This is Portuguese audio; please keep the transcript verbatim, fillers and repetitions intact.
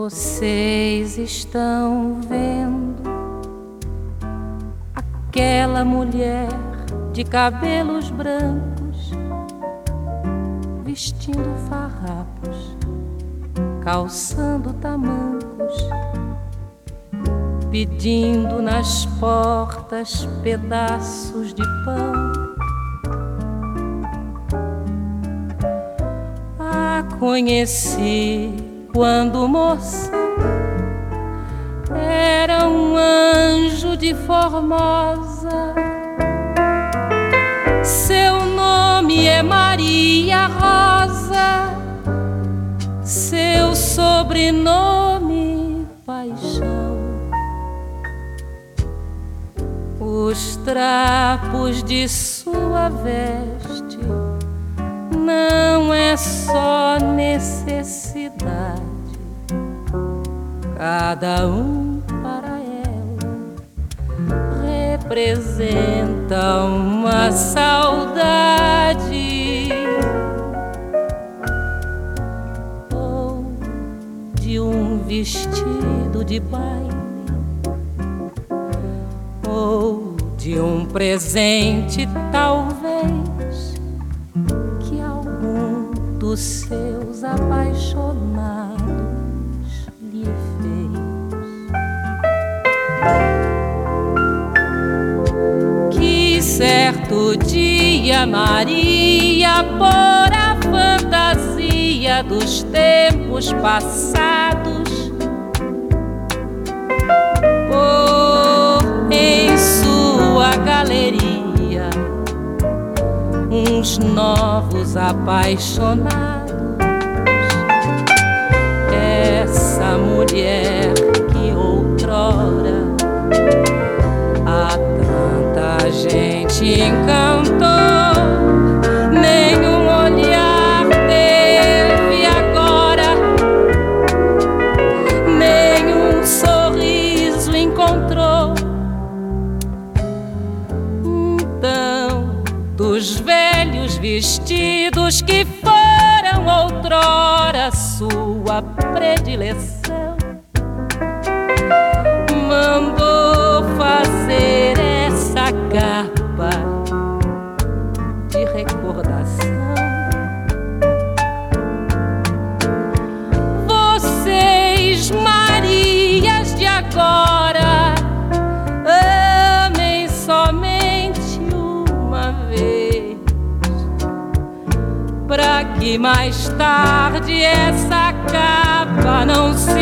Vocês estão vendo aquela mulher de cabelos brancos, vestindo farrapos, calçando tamancos, pedindo nas portas pedaços de pão. A conheci quando moça, era um anjo de Formosa. Seu nome é Maria Rosa, seu sobrenome Paixão. Os trapos de sua veste não é só necessidade, cada um para ela representa uma saudade, ou de um vestido de baile, ou de um presente, talvez, que algum dos seus apaixonados lhe fez. Que certo dia Maria, por a fantasia dos tempos passados, por em sua galeria uns novos apaixonados. Essa mulher que outrora a tanta gente encantou, nenhum olhar teve agora, nenhum sorriso encontrou. Então, dos velhos vestidos que foram outrora sua predileção, mandou fazer essa capa de recordação. Vocês, Marias de agora, amem somente uma vez, pra que mais tarde essa capa não se